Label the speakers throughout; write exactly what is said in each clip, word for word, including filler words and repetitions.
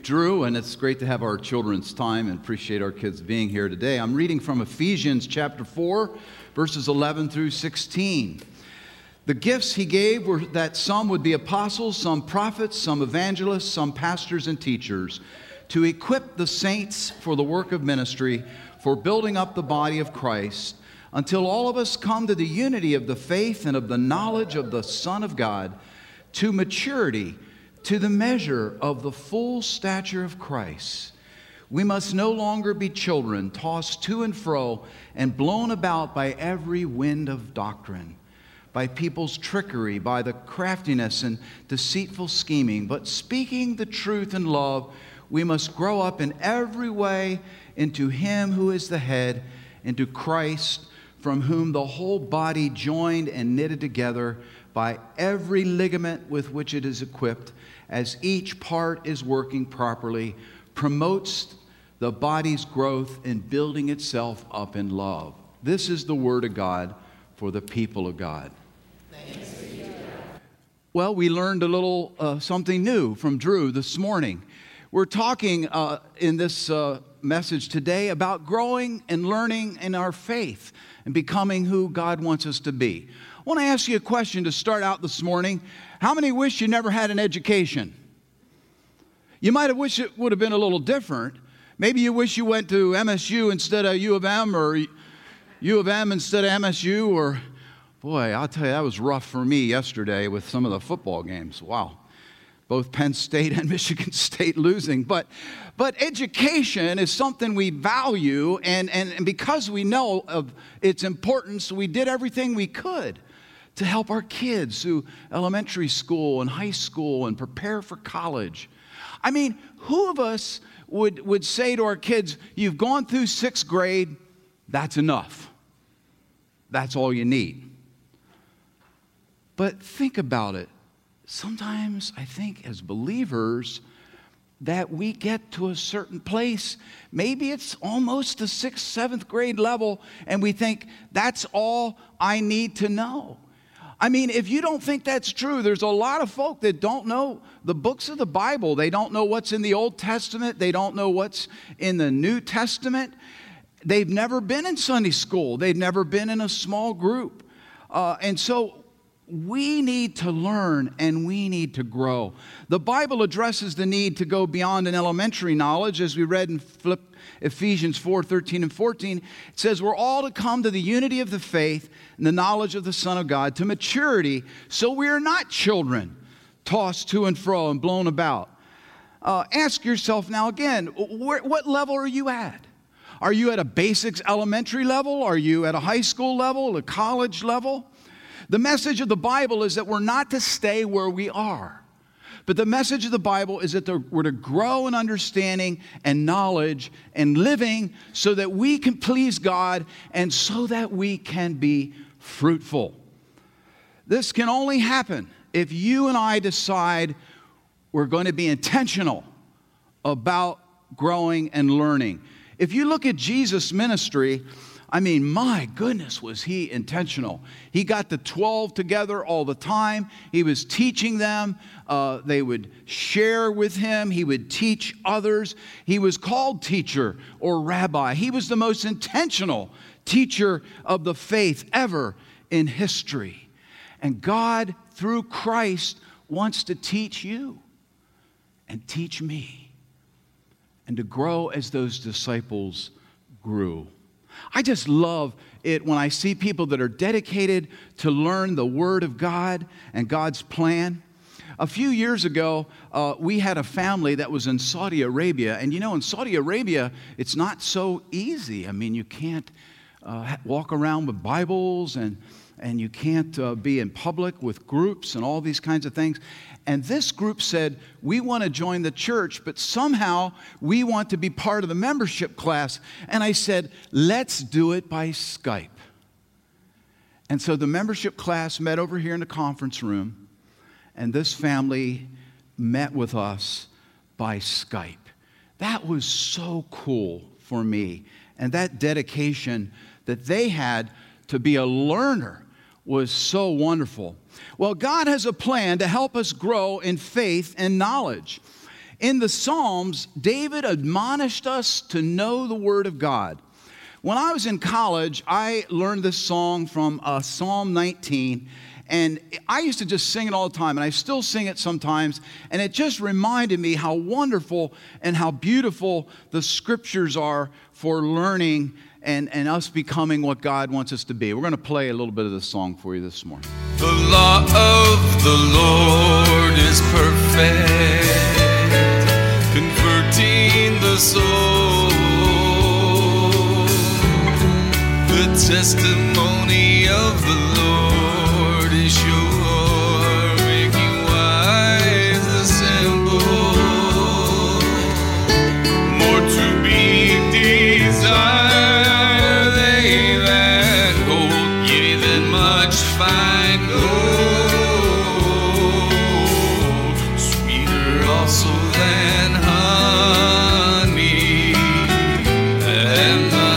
Speaker 1: Drew, and it's great to have our children's time and appreciate our kids being here today. I'm reading from Ephesians chapter four, verses eleven through sixteen. The gifts he gave were that some would be apostles, some prophets, some evangelists, some pastors and teachers, to equip the saints for the work of ministry, for building up the body of Christ, until all of us come to the unity of the faith and of the knowledge of the Son of God, to maturity, to the measure of the full stature of Christ. We must no longer be children, tossed to and fro and blown about by every wind of doctrine, by people's trickery, by the craftiness and deceitful scheming. But speaking the truth in love, we must grow up in every way into Him who is the head, into Christ, from whom the whole body, joined and knitted together by every ligament with which it is equipped, as each part is working properly, promotes the body's growth in building itself up in love. This is the word of God for the people of God.
Speaker 2: Thanks be to God.
Speaker 1: Well, we learned a little uh, something new from Drew this morning. We're talking uh, in this uh, message today about growing and learning in our faith and becoming who God wants us to be. I want to ask you a question to start out this morning. How many wish you never had an education? You might have wished it would have been a little different. Maybe you wish you went to M S U instead of U of M, or U of M instead of M S U, or, boy, I'll tell you, that was rough for me yesterday with some of the football games. Wow. Both Penn State and Michigan State losing. But but education is something we value, and, and, and because we know of its importance, we did everything we could to help our kids through elementary school and high school and prepare for college. I mean, who of us would, would say to our kids, you've gone through sixth grade, that's enough. That's all you need. But think about it. Sometimes I think as believers that we get to a certain place, maybe it's almost the sixth, seventh grade level, and we think that's all I need to know. I mean, if you don't think that's true, there's a lot of folk that don't know the books of the Bible. They don't know what's in the Old Testament. They don't know what's in the New Testament. They've never been in Sunday school. They've never been in a small group. Uh, and so we need to learn and we need to grow. The Bible addresses the need to go beyond an elementary knowledge, as we read in Philip, Ephesians four, thirteen and fourteen. It says we're all to come to the unity of the faith and the knowledge of the Son of God, to maturity, so we are not children, tossed to and fro and blown about. Uh, ask yourself now again, where, what level are you at? Are you at a basics elementary level? Are you at a high school level, a college level? The message of the Bible is that we're not to stay where we are. But the message of the Bible is that we're to grow in understanding and knowledge and living so that we can please God and so that we can be fruitful. This can only happen if you and I decide we're going to be intentional about growing and learning. If you look at Jesus' ministry, I mean, my goodness, was he intentional. He got the twelve together all the time. He was teaching them. Uh, they would share with him. He would teach others. He was called teacher or rabbi. He was the most intentional teacher of the faith ever in history. And God, through Christ, wants to teach you and teach me and to grow as those disciples grew. I just love it when I see people that are dedicated to learn the Word of God and God's plan. A few years ago, uh, we had a family that was in Saudi Arabia. And you know, in Saudi Arabia, it's not so easy. I mean, you can't uh, walk around with Bibles, and, and you can't uh, be in public with groups and all these kinds of things. And this group said, we want to join the church, but somehow we want to be part of the membership class. And I said, let's do it by Skype. And so the membership class met over here in the conference room, and this family met with us by Skype. That was so cool for me. And that dedication that they had to be a learner was so wonderful. Well, God has a plan to help us grow in faith and knowledge. In the Psalms, David admonished us to know the Word of God. When I was in college, I learned this song from uh, Psalm nineteen, and I used to just sing it all the time, and I still sing it sometimes, and it just reminded me how wonderful and how beautiful the Scriptures are for learning and, and us becoming what God wants us to be. We're going to play a little bit of this song for you this morning.
Speaker 3: The law of the Lord is perfect, converting the soul. The testimony of the Lord is sure, making wise the simple. More to be desired they that gold, yea, than much fine gold, sweeter also than honey, and the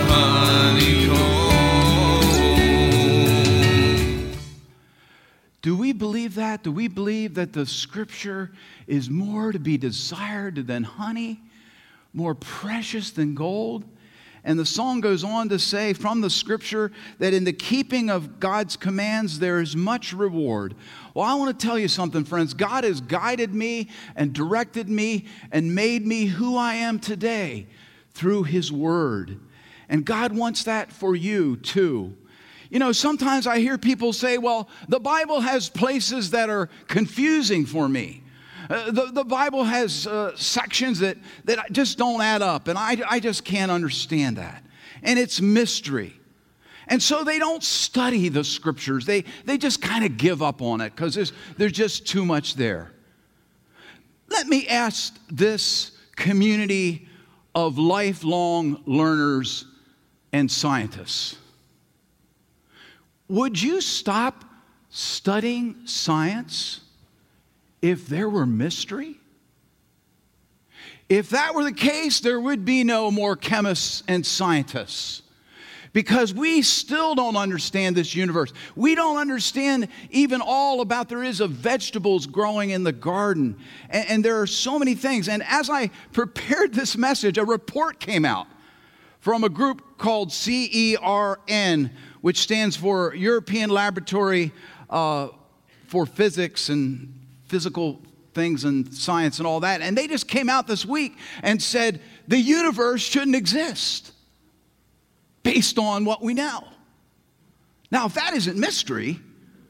Speaker 3: honeycomb.
Speaker 1: Do we believe that? Do we believe that the Scripture is more to be desired than honey, more precious than gold? And the song goes on to say from the Scripture that in the keeping of God's commands there is much reward. Well, I want to tell you something, friends. God has guided me and directed me and made me who I am today through His Word. And God wants that for you too. You know, sometimes I hear people say, well, the Bible has places that are confusing for me. Uh, the, the Bible has uh, sections that, that just don't add up, and I, I just can't understand that. And it's mystery. And so they don't study the Scriptures. They, they just kind of give up on it because there's, there's just too much there. Let me ask this community of lifelong learners and scientists. Would you stop studying science if there were mystery? If that were the case, there would be no more chemists and scientists, because we still don't understand this universe. We don't understand even all about there is of vegetables growing in the garden. And, and there are so many things. And as I prepared this message, a report came out from a group called C E R N, which stands for European Laboratory uh, for Physics and Physical Things and Science and all that. And they just came out this week and said the universe shouldn't exist based on what we know. Now, if that isn't mystery,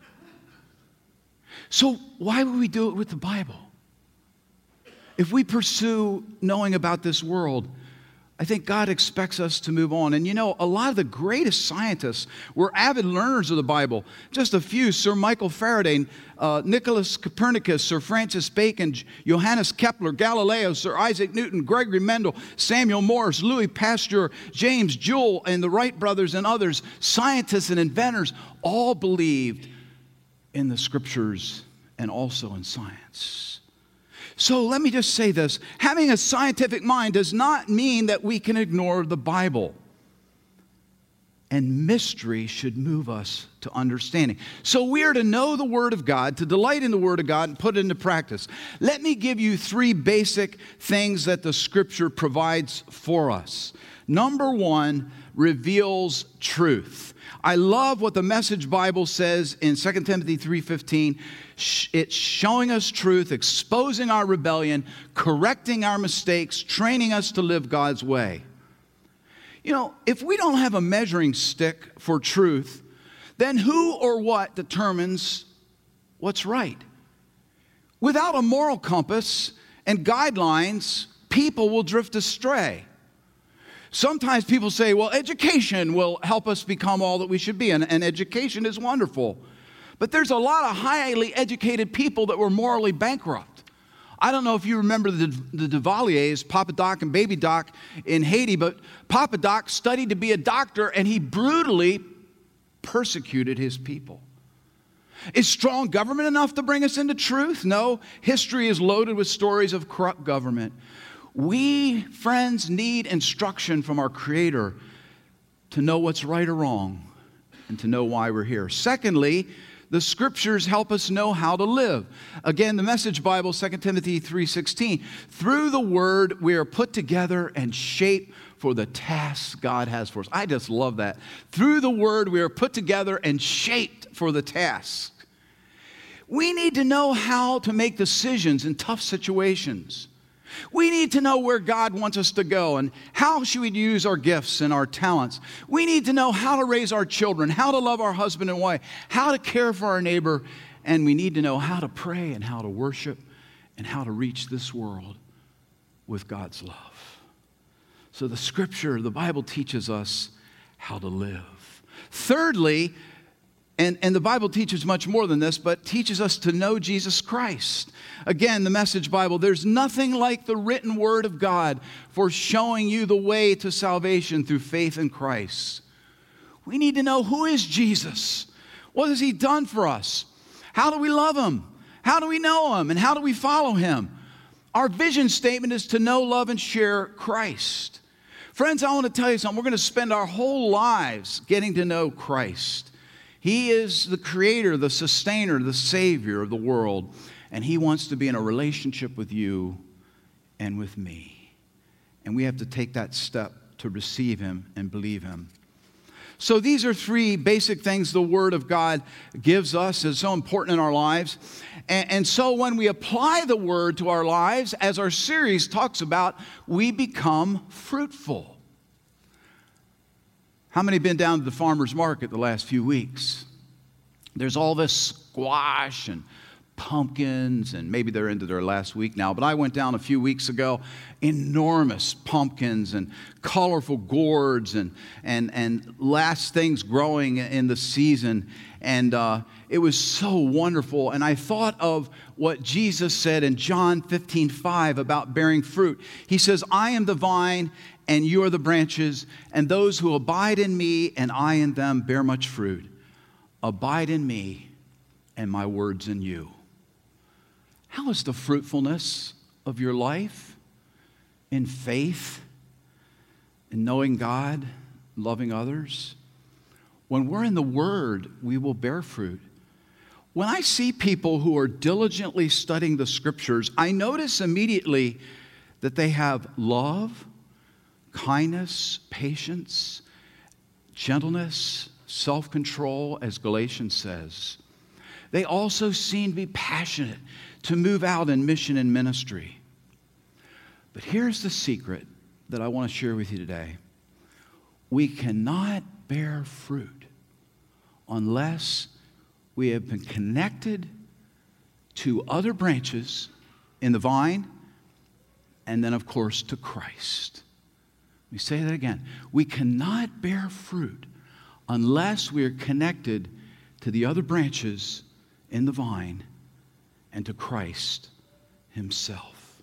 Speaker 1: so why would we do it with the Bible? If we pursue knowing about this world, I think God expects us to move on. And you know, a lot of the greatest scientists were avid learners of the Bible. Just a few: Sir Michael Faraday, uh, Nicholas Copernicus, Sir Francis Bacon, Johannes Kepler, Galileo, Sir Isaac Newton, Gregory Mendel, Samuel Morse, Louis Pasteur, James Joule, and the Wright brothers and others. Scientists and inventors all believed in the Scriptures and also in science. So let me just say this. Having a scientific mind does not mean that we can ignore the Bible. And mystery should move us to understanding. So we are to know the Word of God, to delight in the Word of God, and put it into practice. Let me give you three basic things that the Scripture provides for us. Number one, reveals truth. I love what the Message Bible says in Second Timothy three fifteen. It's showing us truth, exposing our rebellion, correcting our mistakes, training us to live God's way. You know, if we don't have a measuring stick for truth, then who or what determines what's right? Without a moral compass and guidelines, people will drift astray. Sometimes people say, well, education will help us become all that we should be, and, and education is wonderful. But there's a lot of highly educated people that were morally bankrupt. I don't know if you remember the, the Duvaliers, Papa Doc and Baby Doc in Haiti, but Papa Doc studied to be a doctor, and he brutally persecuted his people. Is strong government enough to bring us into truth? No. History is loaded with stories of corrupt government. We, friends, need instruction from our Creator to know what's right or wrong and to know why we're here. Secondly, the Scriptures help us know how to live. Again, the Message Bible, Second Timothy three sixteen, through the Word we are put together and shaped for the tasks God has for us. I just love that. Through the Word we are put together and shaped for the task. We need to know how to make decisions in tough situations. We need to know where God wants us to go and how should we use our gifts and our talents. We need to know how to raise our children, how to love our husband and wife, how to care for our neighbor, and we need to know how to pray and how to worship and how to reach this world with God's love. So the Scripture, the Bible teaches us how to live. Thirdly, And, and the Bible teaches much more than this, but teaches us to know Jesus Christ. Again, the Message Bible, there's nothing like the written Word of God for showing you the way to salvation through faith in Christ. We need to know, who is Jesus? What has He done for us? How do we love Him? How do we know Him? And how do we follow Him? Our vision statement is to know, love, and share Christ. Friends, I want to tell you something. We're going to spend our whole lives getting to know Christ. He is the creator, the sustainer, the savior of the world, and He wants to be in a relationship with you and with me. And we have to take that step to receive Him and believe Him. So these are three basic things the Word of God gives us. It's so important in our lives. And, and so when we apply the Word to our lives, as our series talks about, we become fruitful. How many have been down to the farmer's market the last few weeks? There's all this squash and pumpkins, and maybe they're into their last week now, but I went down a few weeks ago, enormous pumpkins and colorful gourds and, and, and last things growing in the season, and uh, it was so wonderful. And I thought of what Jesus said in John fifteen five about bearing fruit. He says, I am the vine, and you are the branches, and those who abide in me and I in them bear much fruit. Abide in me and my words in you. How is the fruitfulness of your life in faith, in knowing God, loving others? When we're in the Word, we will bear fruit. When I see people who are diligently studying the Scriptures, I notice immediately that they have love, kindness, patience, gentleness, self-control, as Galatians says. They also seem to be passionate to move out in mission and ministry. But here's the secret that I want to share with you today. We cannot bear fruit unless we have been connected to other branches in the vine, and then, of course, to Christ. Let me say that again. We cannot bear fruit unless we are connected to the other branches in the vine and to Christ Himself.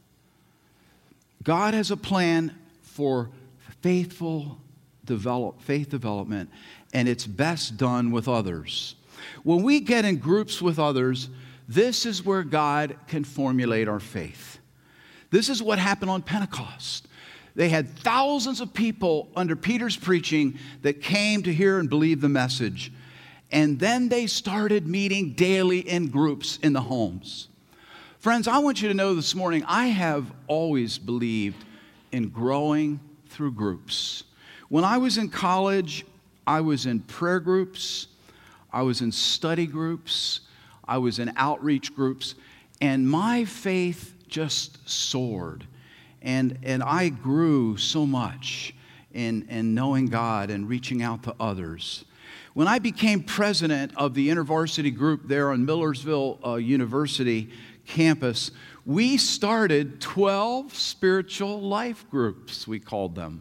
Speaker 1: God has a plan for faithful develop, faith development, and it's best done with others. When we get in groups with others, this is where God can formulate our faith. This is what happened on Pentecost. They had thousands of people under Peter's preaching that came to hear and believe the message. And then they started meeting daily in groups in the homes. Friends, I want you to know this morning, I have always believed in growing through groups. When I was in college, I was in prayer groups, I was in study groups, I was in outreach groups, and my faith just soared. And, and I grew so much in, in knowing God and reaching out to others. When I became president of the InterVarsity group there on Millersville uh, University campus, we started twelve spiritual life groups, we called them.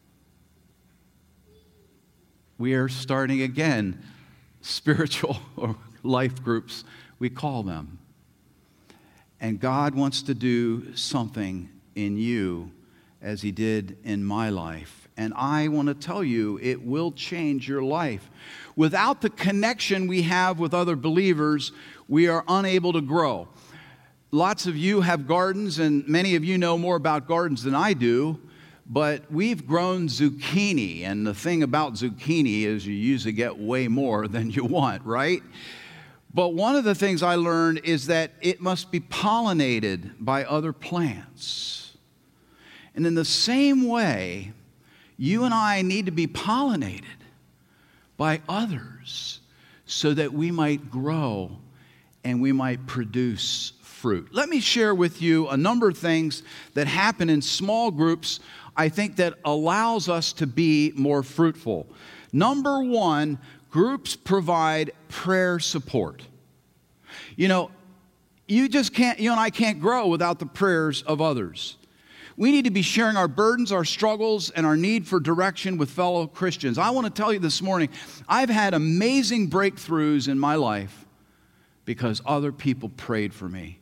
Speaker 1: We are starting again spiritual life groups, we call them. And God wants to do something in you as He did in my life. And I want to tell you, it will change your life. Without the connection we have with other believers, we are unable to grow. Lots of you have gardens, and many of you know more about gardens than I do, but we've grown zucchini. And the thing about zucchini is you usually get way more than you want, right? But one of the things I learned is that it must be pollinated by other plants. And in the same way, you and I need to be pollinated by others so that we might grow and we might produce fruit. Let me share with you a number of things that happen in small groups, I think, that allows us to be more fruitful. Number one, groups provide prayer support. You know, you just can't, you and I can't grow without the prayers of others. We need to be sharing our burdens, our struggles, and our need for direction with fellow Christians. I want to tell you this morning, I've had amazing breakthroughs in my life because other people prayed for me.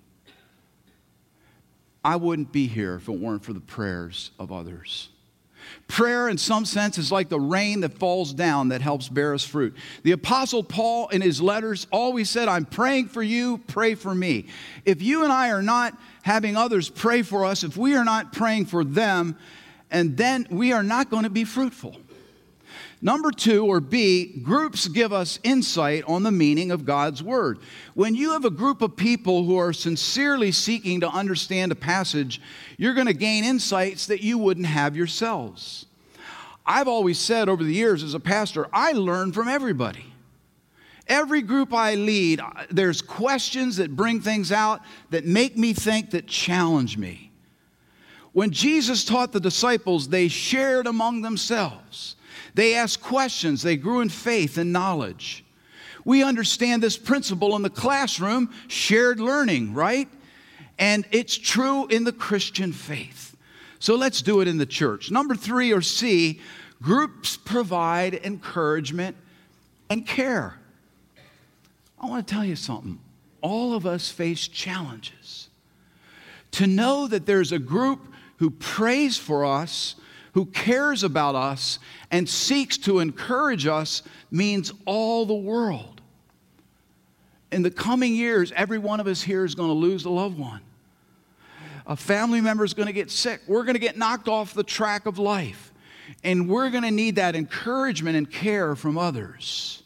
Speaker 1: I wouldn't be here if it weren't for the prayers of others. Prayer, in some sense, is like the rain that falls down that helps bear us fruit. The Apostle Paul, in his letters, always said, I'm praying for you, pray for me. If you and I are not having others pray for us, if we are not praying for them, and then we are not going to be fruitful. Number two, or B, groups give us insight on the meaning of God's Word. When you have a group of people who are sincerely seeking to understand a passage, you're going to gain insights that you wouldn't have yourselves. I've always said over the years as a pastor, I learn from everybody. Every group I lead, there's questions that bring things out that make me think, that challenge me. When Jesus taught the disciples, they shared among themselves. They asked questions. They grew in faith and knowledge. We understand this principle in the classroom, shared learning, right? And it's true in the Christian faith. So let's do it in the church. Number three, or C, groups provide encouragement and care. I want to tell you something. All of us face challenges. To know that there's a group who prays for us, who cares about us, and seeks to encourage us means all the world. In the coming years, every one of us here is going to lose a loved one. A family member is going to get sick. We're going to get knocked off the track of life. And we're going to need that encouragement and care from others.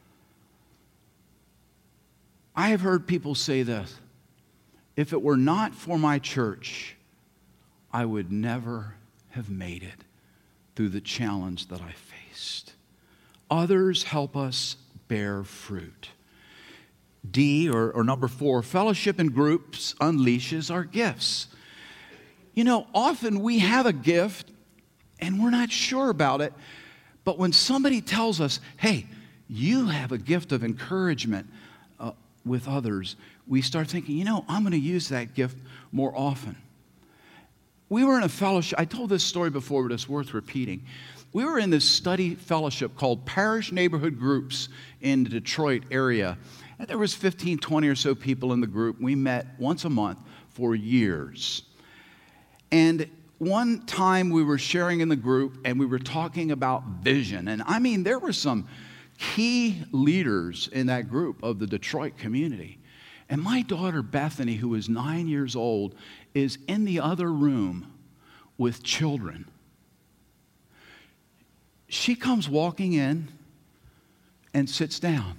Speaker 1: I have heard people say this: if it were not for my church, I would never have made it through the challenge that I faced. Others help us bear fruit. D, or, or number four, fellowship in groups unleashes our gifts. You know, often we have a gift and we're not sure about it, but when somebody tells us, hey, you have a gift of encouragement uh, with others, we start thinking, you know, I'm going to use that gift more often. We were in a fellowship. I told this story before, but it's worth repeating. We were in this study fellowship called Parish Neighborhood Groups in the Detroit area. And there was fifteen, twenty or so people in the group. We met once a month for years. And one time we were sharing in the group and we were talking about vision. And I mean, there were some key leaders in that group of the Detroit community. And my daughter Bethany, who is nine years old, is in the other room with children. She comes walking in and sits down.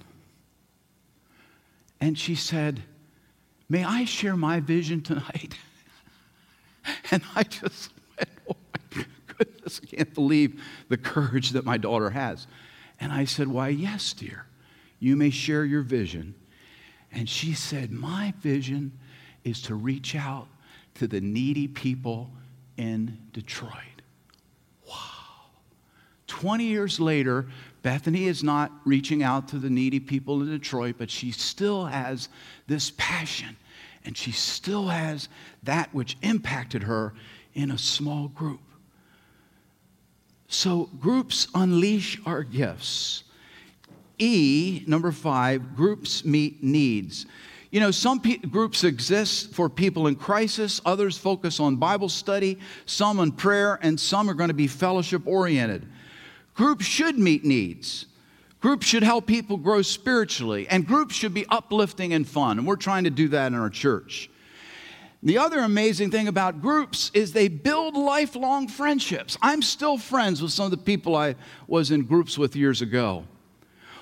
Speaker 1: And she said, may I share my vision tonight? And I just went, oh my goodness, I can't believe the courage that my daughter has. And I said, why, yes, dear, you may share your vision. And she said, my vision is to reach out to the needy people in Detroit. Wow. twenty years later, Bethany is not reaching out to the needy people in Detroit, but she still has this passion, and she still has that which impacted her in a small group. So groups unleash our gifts. E, number five, groups meet needs. You know, some pe- groups exist for people in crisis, others focus on Bible study, some on prayer, and some are going to be fellowship-oriented. Groups should meet needs. Groups should help people grow spiritually, and groups should be uplifting and fun, and we're trying to do that in our church. The other amazing thing about groups is they build lifelong friendships. I'm still friends with some of the people I was in groups with years ago.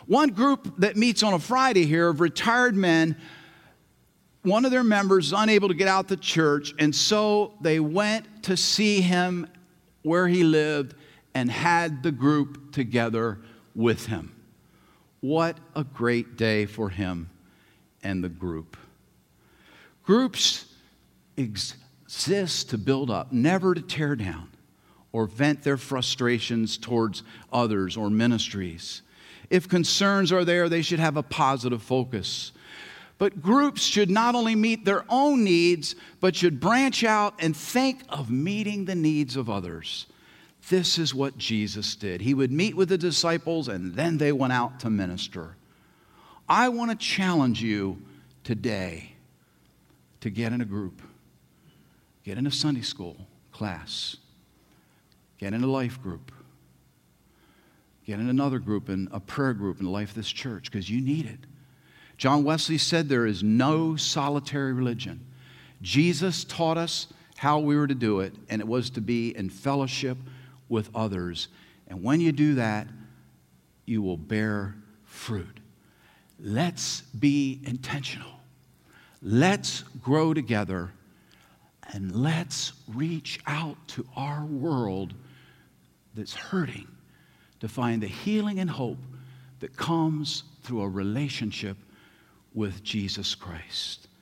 Speaker 1: One group that meets on a Friday here of retired men, one of their members is unable to get out to church, and so they went to see him where he lived and had the group together with him. What a great day for him and the group. Groups exist to build up, never to tear down or vent their frustrations towards others or ministries. If concerns are there, they should have a positive focus. But groups should not only meet their own needs, but should branch out and think of meeting the needs of others. This is what Jesus did. He would meet with the disciples, and then they went out to minister. I want to challenge you today to get in a group, get in a Sunday school class, get in a life group, get in another group, in a prayer group in the life of this church, because you need it. John Wesley said there is no solitary religion. Jesus taught us how we were to do it, and it was to be in fellowship with others. And when you do that, you will bear fruit. Let's be intentional. Let's grow together, and let's reach out to our world that's hurting to find the healing and hope that comes through a relationship with Jesus Christ.